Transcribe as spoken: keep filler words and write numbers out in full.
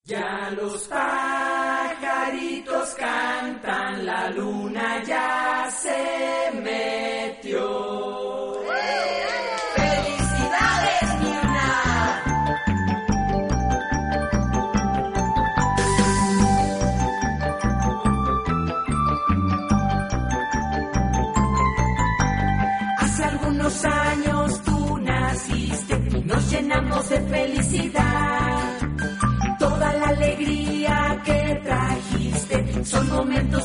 Ya los pajaritos cantan, la luna ya se metió. ¡Felicidades, Mirna! Hace algunos años tú naciste y nos llenamos de felicidad. Toda la alegría que trajiste son momentos